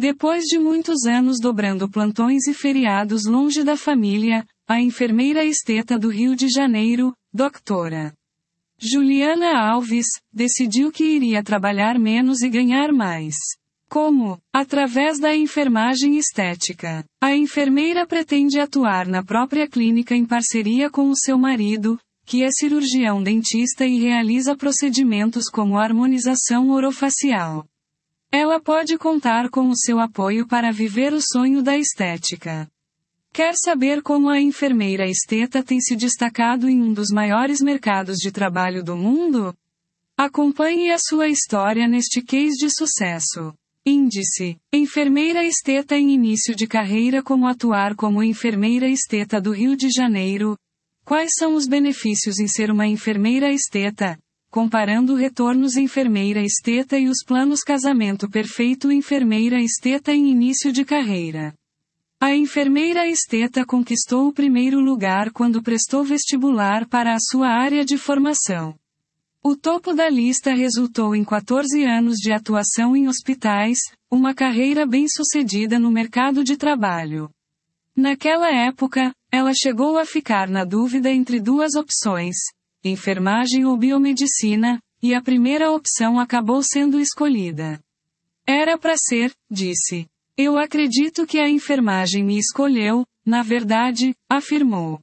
Depois de muitos anos dobrando plantões e feriados longe da família, a enfermeira esteta do Rio de Janeiro, Dra. Juliana Alves, decidiu que iria trabalhar menos e ganhar mais. Como? Através da enfermagem estética. A enfermeira pretende atuar na própria clínica em parceria com o seu marido, que é cirurgião dentista e realiza procedimentos como harmonização orofacial. Ela pode contar com o seu apoio para viver o sonho da estética. Quer saber como a enfermeira esteta tem se destacado em um dos maiores mercados de trabalho do mundo? Acompanhe a sua história neste case de sucesso. Índice: enfermeira esteta em início de carreira. Como atuar como enfermeira esteta do Rio de Janeiro? Quais são os benefícios em ser uma enfermeira esteta? Comparando retornos enfermeira esteta e os planos casamento perfeito enfermeira esteta em início de carreira. A enfermeira esteta conquistou o primeiro lugar quando prestou vestibular para a sua área de formação. O topo da lista resultou em 14 anos de atuação em hospitais, uma carreira bem-sucedida no mercado de trabalho. Naquela época, ela chegou a ficar na dúvida entre duas opções: enfermagem ou biomedicina, e a primeira opção acabou sendo escolhida. Era para ser, disse. Eu acredito que a enfermagem me escolheu, na verdade, afirmou.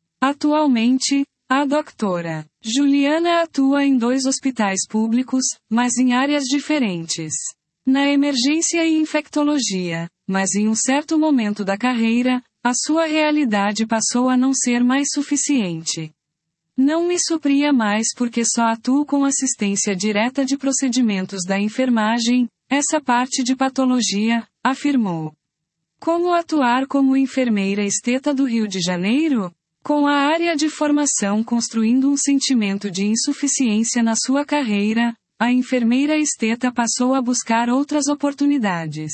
Atualmente, a Dra. Juliana atua em 2 hospitais públicos, mas em áreas diferentes. Na emergência e infectologia, mas em um certo momento da carreira, a sua realidade passou a não ser mais suficiente. Não me supria mais porque só atuo com assistência direta de procedimentos da enfermagem, essa parte de patologia, afirmou. Como atuar como enfermeira esteta do Rio de Janeiro? Com a área de formação construindo um sentimento de insuficiência na sua carreira, a enfermeira esteta passou a buscar outras oportunidades.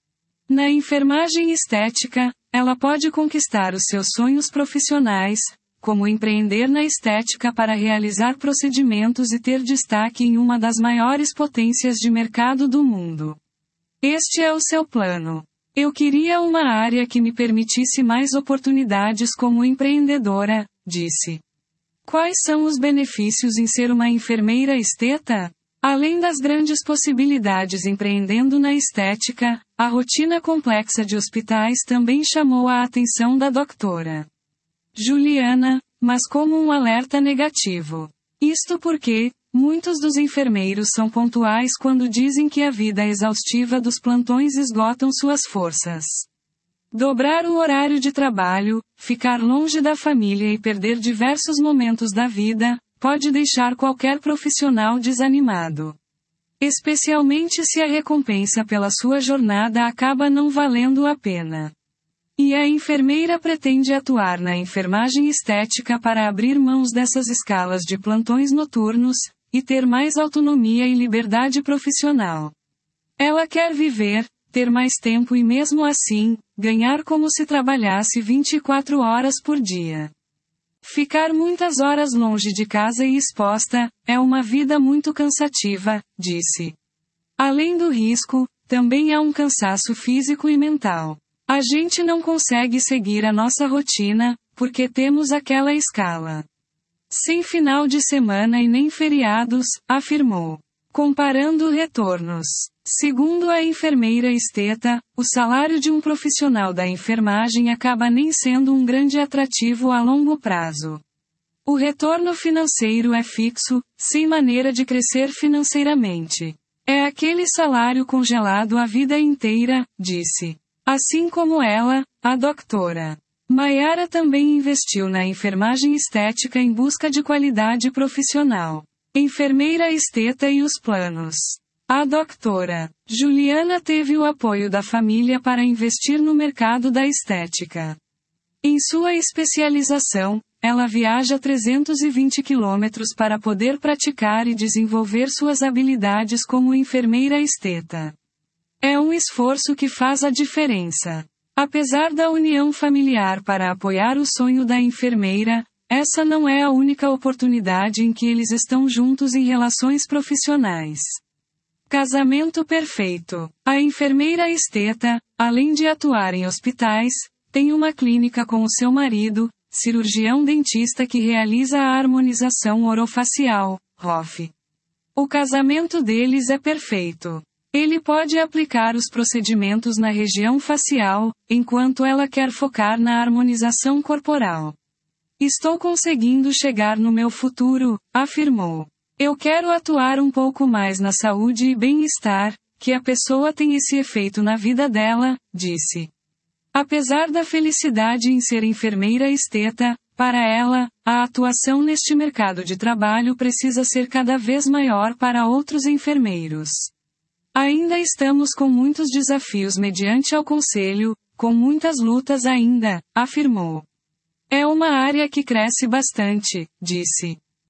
Na enfermagem estética, ela pode conquistar os seus sonhos profissionais, como empreender na estética para realizar procedimentos e ter destaque em uma das maiores potências de mercado do mundo. Este é o seu plano. Eu queria uma área que me permitisse mais oportunidades como empreendedora, disse. Quais são os benefícios em ser uma enfermeira esteta? Além das grandes possibilidades empreendendo na estética, a rotina complexa de hospitais também chamou a atenção da Dra. Juliana, mas como um alerta negativo. Isto porque, muitos dos enfermeiros são pontuais quando dizem que a vida exaustiva dos plantões esgotam suas forças. Dobrar o horário de trabalho, ficar longe da família e perder diversos momentos da vida, pode deixar qualquer profissional desanimado. Especialmente se a recompensa pela sua jornada acaba não valendo a pena. E a enfermeira pretende atuar na enfermagem estética para abrir mãos dessas escalas de plantões noturnos, e ter mais autonomia e liberdade profissional. Ela quer viver, ter mais tempo e mesmo assim, ganhar como se trabalhasse 24 horas por dia. Ficar muitas horas longe de casa e exposta, é uma vida muito cansativa, disse. Além do risco, também há um cansaço físico e mental. A gente não consegue seguir a nossa rotina, porque temos aquela escala. Sem final de semana e nem feriados, afirmou. Comparando retornos. Segundo a enfermeira esteta, o salário de um profissional da enfermagem acaba nem sendo um grande atrativo a longo prazo. O retorno financeiro é fixo, sem maneira de crescer financeiramente. É aquele salário congelado a vida inteira, disse. Assim como ela, a Dra. Maiara também investiu na enfermagem estética em busca de qualidade profissional. Enfermeira esteta e os planos. A Dra. Juliana teve o apoio da família para investir no mercado da estética. Em sua especialização, ela viaja 320 quilômetros para poder praticar e desenvolver suas habilidades como enfermeira esteta. É um esforço que faz a diferença. Apesar da união familiar para apoiar o sonho da enfermeira, essa não é a única oportunidade em que eles estão juntos em relações profissionais. Casamento perfeito. A enfermeira esteta, além de atuar em hospitais, tem uma clínica com o seu marido, cirurgião dentista que realiza a harmonização orofacial, ROF. O casamento deles é perfeito. Ele pode aplicar os procedimentos na região facial, enquanto ela quer focar na harmonização corporal. Estou conseguindo chegar no meu futuro, afirmou. Eu quero atuar um pouco mais na saúde e bem-estar, que a pessoa tem esse efeito na vida dela, disse. Apesar da felicidade em ser enfermeira esteta, para ela, a atuação neste mercado de trabalho precisa ser cada vez maior para outros enfermeiros. Ainda estamos com muitos desafios mediante ao conselho, com muitas lutas ainda, afirmou. É uma área que cresce bastante, disse.